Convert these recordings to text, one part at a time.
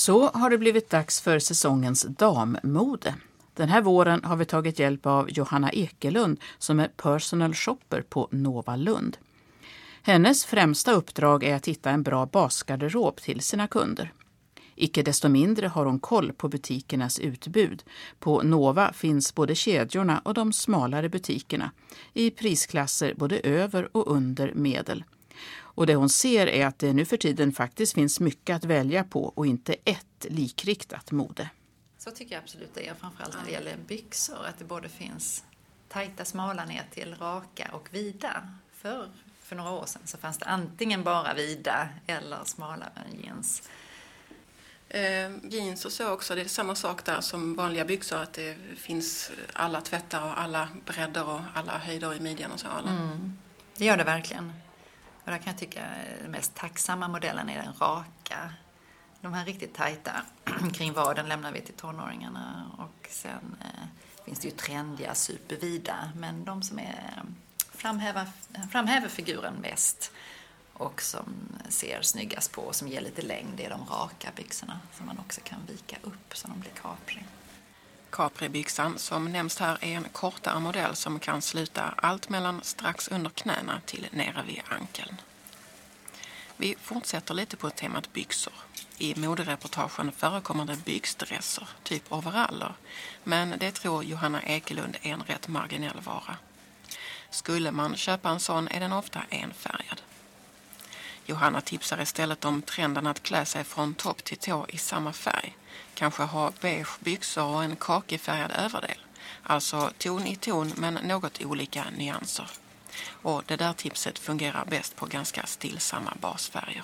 Så har det blivit dags för säsongens dammode. Den här våren har vi tagit hjälp av Johanna Ekelund som är personal shopper på Nova Lund. Hennes främsta uppdrag är att hitta en bra basgarderob till sina kunder. Icke desto mindre har hon koll på butikernas utbud. På Nova finns både kedjorna och de smalare butikerna i prisklasser både över och under medel. Och det hon ser är att det nu för tiden faktiskt finns mycket att välja på och inte ett likriktat mode. Så tycker jag absolut det är, framförallt när det gäller byxor, att det både finns tajta, smala ner till raka och vida. För några år sedan så fanns det antingen bara vida eller smalare jeans. Jeans och så också, det är samma sak där som vanliga byxor, att det finns alla tvättar och alla bredder och alla höjder i midjan och så. Det gör det verkligen. Och där kan jag tycka den mest tacksamma modellen är den raka. De här riktigt tajta kring vaden lämnar vi till tonåringarna. Och sen finns det ju trendiga supervida. Men de som är framhäver figuren mest och som ser snyggast på och som ger lite längd, det är de raka byxorna som man också kan vika upp så de blir capri. Capri-byxan som nämns här är en kortare modell som kan sluta allt mellan strax under knäna till nere vid ankeln. Vi fortsätter lite på temat byxor. I modereportagen förekommer det byxdresser, typ overaller. Men det tror Johanna Ekelund är en rätt marginell vara. Skulle man köpa en sån är den ofta enfärgad. Johanna tipsar istället om trenden att klä sig från topp till tå i samma färg. Kanske ha beige byxor och en kakifärgad överdel. Alltså ton i ton men något olika nyanser. Och det där tipset fungerar bäst på ganska stillsamma basfärger.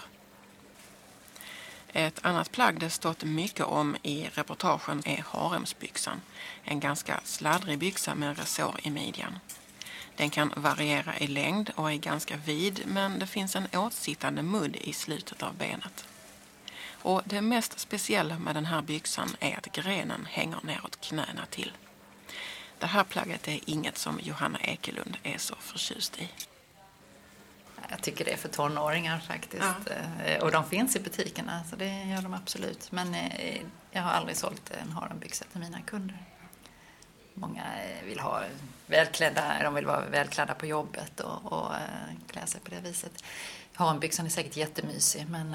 Ett annat plagg det stått mycket om i reportagen är haremsbyxan. En ganska sladdrig byxa med resår i midjan. Den kan variera i längd och är ganska vid, men det finns en åtsittande mudd i slutet av benet. Och det mest speciella med den här byxan är att grenen hänger neråt knäna till. Det här plagget är inget som Johanna Ekelund är så förtjust i. Jag tycker det är för tonåringar faktiskt. Ja. Och de finns i butikerna, så det gör de absolut. Men jag har aldrig sålt en harembyxa till mina kunder. Många vill ha de vill vara välklädda på jobbet och klä sig på det viset. Harembyxan är säkert jättemysig, men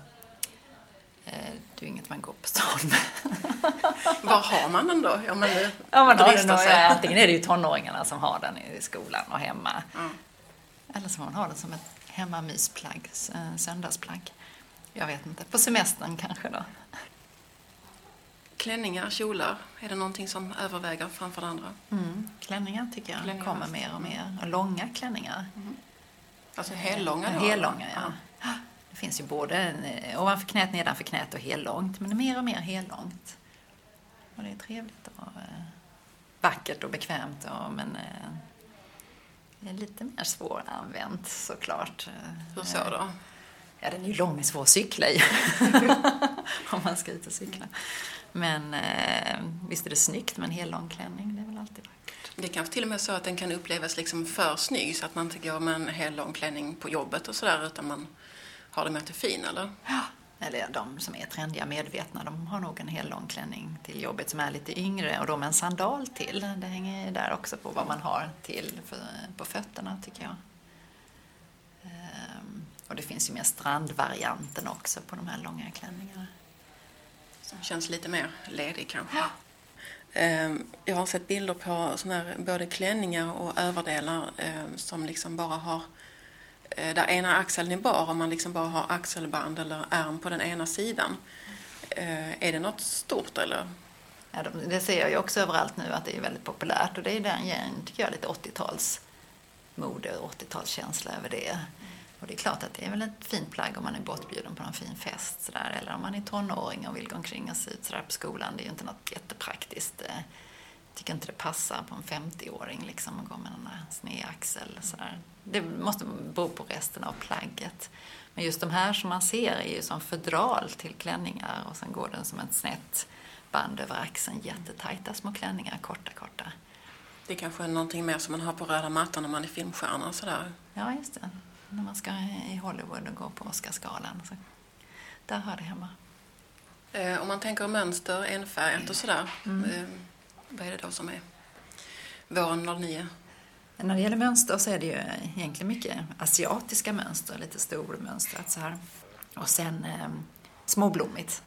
det är inget man går på stan med. Var har man den då? Man har den antingen är det ju tonåringarna som har den i skolan och hemma. Eller så man har den som ett hemmamysplagg, söndagsplagg. Jag vet inte, på semestern kanske då. Klänningar, kjolar, är det någonting som överväger framför det andra? Klänningar tycker jag kommer mer och mer. Och långa klänningar. Alltså hellånga då? Hellånga, ja. Det finns ju både ovanför knät, nedanför knät och hellångt. Men det är mer och mer hellångt. Och det är trevligt och vackert och bekvämt. Men det är lite mer svåranvänt såklart. Hur så då? Ja, den är ju lång och svår att cykla i. Om man ska ut och cykla. Men visst är det snyggt med en hellång klänning. Det är väl alltid vackert. Det är kanske till och med så att den kan upplevas liksom för snygg. Så att man inte går med en hellång klänning på jobbet och sådär. Utan man har det med till fin, eller? Ja, eller de som är trendiga medvetna. De har nog en hellång klänning till jobbet som är lite yngre. Och då med en sandal till. Det hänger där också på vad man har till på fötterna tycker jag. Och det finns ju mer strandvarianten också på de här långa klänningarna. Som känns lite mer ledig kanske. Ja. Jag har sett bilder på såna här, både klänningar och överdelar som liksom bara har där ena axeln är bar och man liksom bara har axelband eller ärm på den ena sidan. Är det något stort eller? Ja, det ser jag ju också överallt nu att det är väldigt populärt och det är den tycker jag lite 80-tals mode och 80-talskänsla över det. Och det är klart att det är väl ett fint plagg om man är bortbjuden på en fin fest sådär. Eller om man är tonåring och vill gå omkring och se ut sådär på skolan. Det är ju inte något jättepraktiskt. Jag tycker inte det passar på en 50-åring liksom att gå med den där snedaxel sådär. Det måste bero på resten av plagget. Men just de här som man ser är ju som fodral till klänningar. Och sen går den som ett snett band över axeln. Jättetajta små klänningar, korta. Det är kanske någonting mer som man har på röda mattan när man är filmstjärna och sådär. Ja, just det. När man ska i Hollywood och gå på Oscarsgalan. Så där hör det hemma. Om man tänker mönster, enfärgat och sådär, vad är det då som är våren 09? När det gäller mönster så är det ju egentligen mycket asiatiska mönster, lite stormönstrat så här. Och sen småblommigt.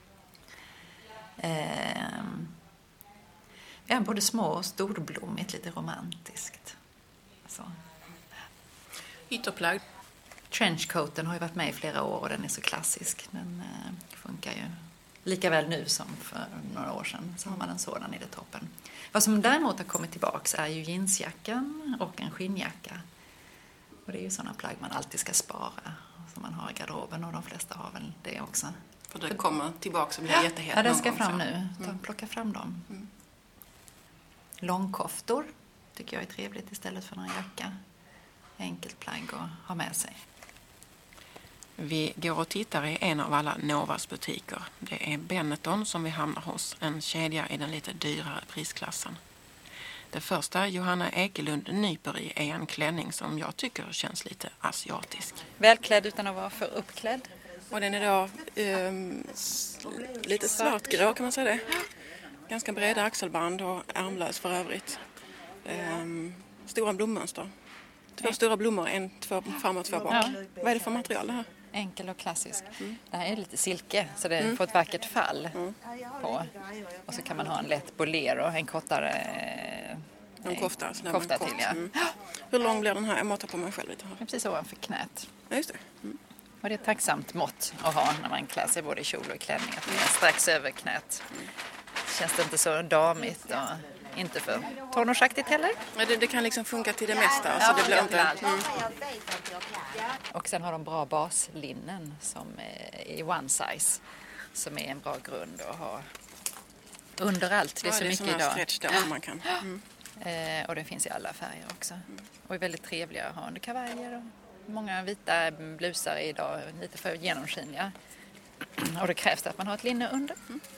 Ja, både små och storblommigt, lite romantiskt. Så. Ytterplagg. Trenchcoaten har ju varit med i flera år och den är så klassisk. Den funkar ju lika väl nu som för några år sedan. Så har man en sådan i det toppen. Vad som däremot har kommit tillbaks är ju jeansjackan och en skinnjacka. Och det är ju sådana plagg man alltid ska spara. Som man har i garderoben och de flesta har väl det också. För det kommer tillbaka och blir jättehett. Ja, den ska fram nu. Plocka fram dem. Långkoftor tycker jag är trevligt istället för någon jacka. Enkelt plagg att ha med sig. Vi går och tittar i en av alla Novas butiker. Det är Benetton som vi hamnar hos, en kedja i den lite dyrare prisklassen. Det första Johanna Ekelund nyper i är en klänning som jag tycker känns lite asiatisk. Välklädd utan att vara för uppklädd. Och den är då lite svartgrå, kan man säga det. Ganska breda axelband och ärmlös för övrigt. Stora blommönster. 2 stora blommor, 2 fram och 2 bak. Ja. Vad är det för material det här? Enkel och klassisk. Det här är lite silke så det får ett vackert fall på. Och så kan man ha en lätt bolero, en kortare kofta till. Ja. Hur lång blir den här? Jag måttar på mig själv lite här. Precis ovanför knät. Ja, just det. Och det är ett tacksamt mått att ha när man klär sig både i kjol och i klänning. Att det är strax över knät. Känns det inte så damigt och inte för tonårsaktigt heller. Ja, det kan liksom funka till det mesta. Ja, så det blir inte allt. Och sen har de bra baslinnen som är i one size. Som är en bra grund att ha under allt. Det är så mycket idag. Stretch då man kan. Och det finns i alla färger också. Och är väldigt trevliga att ha under kavajer. Och många vita blusar är idag lite för genomskinliga. Och det krävs att man har ett linne under.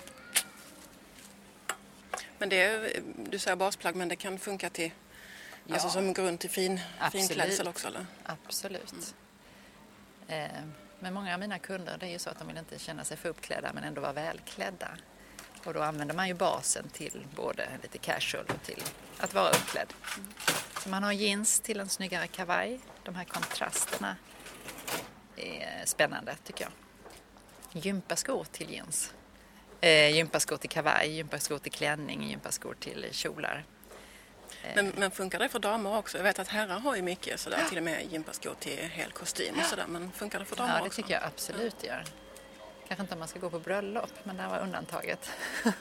Men det är, du säger basplagg, men det kan funka till, alltså som grund till finklädsel också, eller? Absolut. Men många av mina kunder, det är ju så att de vill inte känna sig för uppklädda men ändå vara välklädda. Och då använder man ju basen till både lite casual och till att vara uppklädd. Så man har jeans till en snyggare kavaj. De här kontrasterna är spännande tycker jag. Gympaskor till jeans. Gympaskor till kavaj, gympaskor till klänning, gympaskor till kjolar. Men funkar det för damer också? Jag vet att herrar har ju mycket sådär, till och med gympaskor till hel kostym och sådär. Men funkar det för damer också? Ja, det tycker jag absolut gör. Kanske inte om man ska gå på bröllop, men det var undantaget.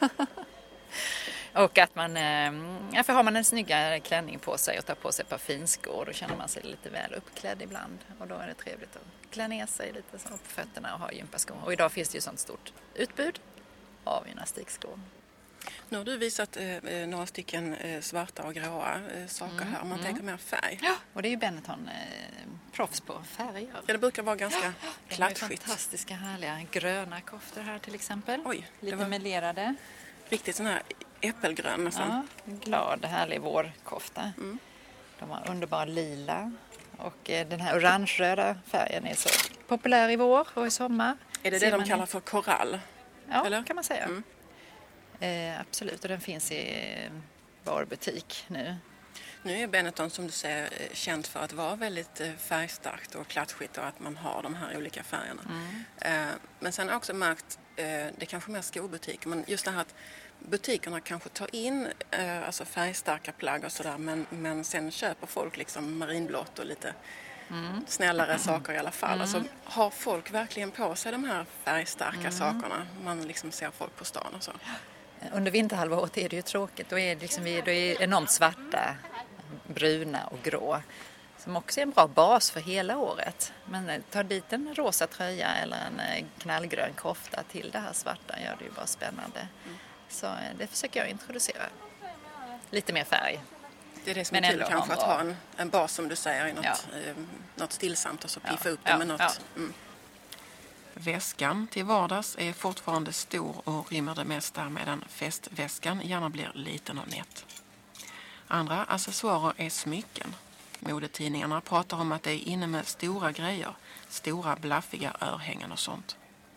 Och att man, för har man en snyggare klänning på sig och tar på sig ett par finskor, då känner man sig lite väl uppklädd ibland. Och då är det trevligt att klä ner sig lite så på fötterna och ha gympaskor. Och idag finns det ju sånt stort utbud av gymnastikskor. Nu har du visat några stycken svarta och gråa saker här. Om man tänker mer färg. Ja, och det är ju Benetton proffs på färger. Ja, det brukar vara ganska klatschigt. Fantastiska härliga gröna koftor här till exempel. Oj, lite melerade. Riktigt sån här äppelgrön nästan. Ja, glad, härlig vårkofta. De har underbar lila. Och den här orange-röda färgen är så populär i vår och i sommar. Är det de kallar för korall? Ja, eller? Kan man säga. Absolut, och den finns i var butik nu. Nu är Benetton, som du säger, känd för att vara väldigt färgstarkt och klatschigt och att man har de här olika färgerna. Men sen har jag också märkt, det är kanske mer skobutik, men just det här att butikerna kanske tar in alltså färgstarka plagg och sådär, men sen köper folk liksom marinblått och lite snällare saker i alla fall. Alltså, har folk verkligen på sig de här färgstarka sakerna? Man liksom ser folk på stan och så. Under vinterhalvåret är det ju tråkigt. Då är det enormt svarta, bruna och grå. Som också är en bra bas för hela året. Men ta dit en rosa tröja eller en knallgrön kofta till det här svarta gör det ju bara spännande. Så det försöker jag introducera. Lite mer färg. Det är det som är kul kanske, att ha en bas som du säger i något stillsamt och så piffa upp det med något. Ja. Väskan till vardags är fortfarande stor och rymmer det mesta, medan festväskan gärna blir liten och nätt. Andra accessoarer är smycken. Modetidningarna pratar om att det är inne med stora grejer, stora blaffiga örhängen och sånt.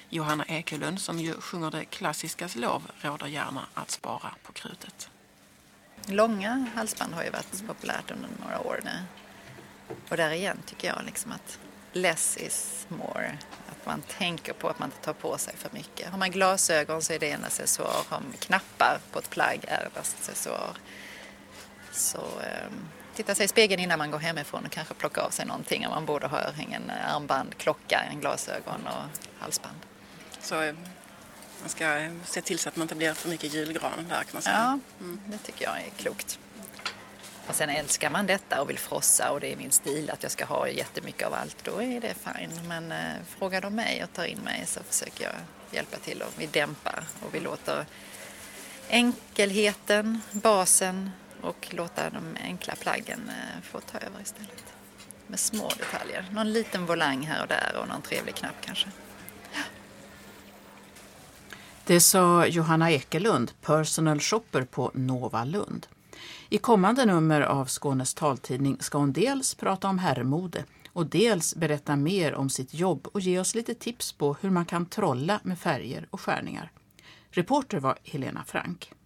Johanna Ekelund, som ju sjunger det klassiskas lov, råder gärna att spara på krutet. Långa halsband har ju varit populärt under några år nu. Och där igen tycker jag liksom att less is more. Att man tänker på att man inte tar på sig för mycket. Har man glasögon så är det en accessoar. Har man knappar på ett plagg är det accessoar. Så titta sig i spegeln innan man går hemifrån och kanske plocka av sig någonting. Om man borde ha örhängen, armband, klocka, en glasögon och halsband. Så man ska se till så att man inte blir för mycket julgran där, kan man säga. Ja, det tycker jag är klokt. Och sen älskar man detta och vill frossa och det är min stil att jag ska ha jättemycket av allt, då är det fine. Men frågar de mig och tar in mig så försöker jag hjälpa till och vi dämpar och vi låter enkelheten, basen och låta de enkla plaggen få ta över istället. Med små detaljer. Någon liten volang här och där och någon trevlig knapp kanske. Det sa Johanna Ekelund, personal shopper på Nova Lund. I kommande nummer av Skånes taltidning ska hon dels prata om herrmode och dels berätta mer om sitt jobb och ge oss lite tips på hur man kan trolla med färger och skärningar. Reporter var Helena Frank.